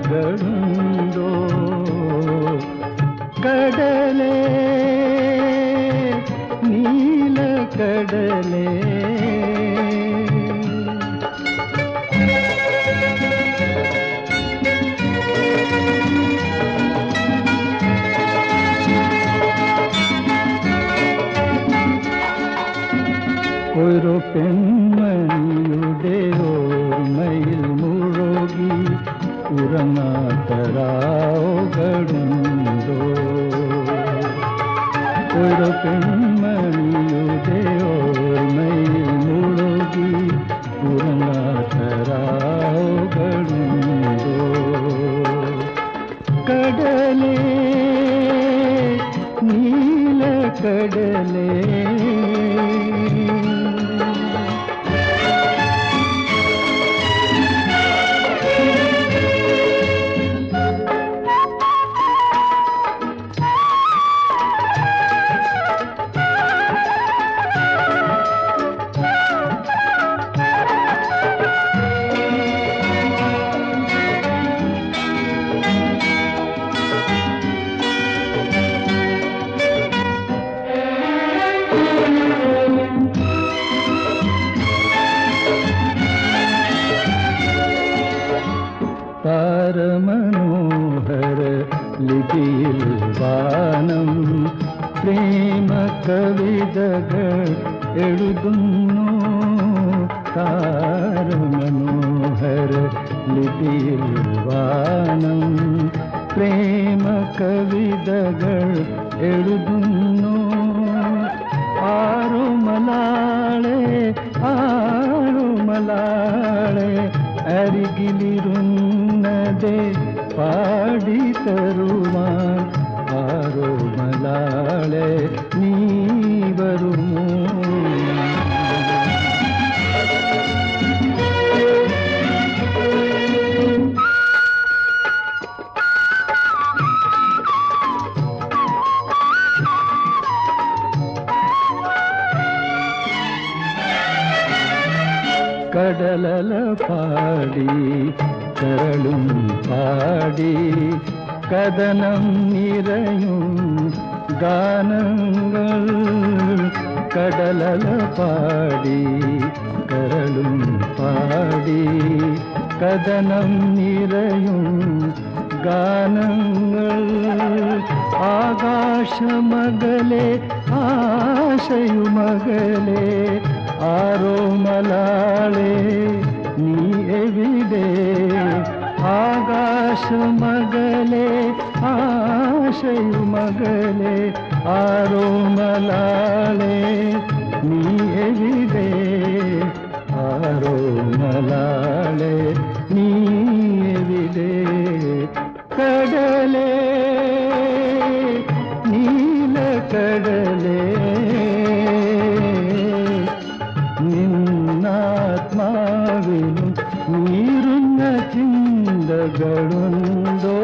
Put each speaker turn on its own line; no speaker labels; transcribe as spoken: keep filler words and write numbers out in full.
ചിന്തകളുണ്ടോ കടലേ നീലക്കടലേ ഒരു പെൺമണിയുടെ ഓർമ്മയിൽ മുഴുകി ഉറങ്ങാത്ത രാവുകളുണ്ടോ ഒരു പെൺമണിയുടെ ഓർമ്മയിൽ മുഴുകി ഉറങ്ങാത്ത രാവുകളുണ്ടോ കടലേ നീലക്കടലേ താരമനോഹര ലിപിയിൽ വാനം പ്രേമ കവിതകൾ എഴുതുന്നു താരമനോഹര ലിപിയിൽ വാനം പ്രേമ കവിതകൾ എഴുതുന്നു ആറുമലാളെ ആറുമലാളെ അരികിലിരുന്നതേ പാടി തരുവാൻ ആറുമലാളെ നീ വരുമോ കടലല പാടി കരളും പാടി കഥനം നിറയും ഗാനങ്ങൾ കടലല പാടി കരളും പാടി കഥനം നിറയും ഗാനങ്ങൾ ആകാശമകലെ ആശയുമകലെ ആരോമലാളെ നീ എവിടെ ആകാശമകലെ ആശയുമകലെ ആരോമലാളെ നീ എവിടെ ആരോമലാളെ നീ എവിടെ കടലേ നീലക്കടലേ നിന്നാത്മാവിലും നീറുന്ന ചിന്തകളുണ്ടോ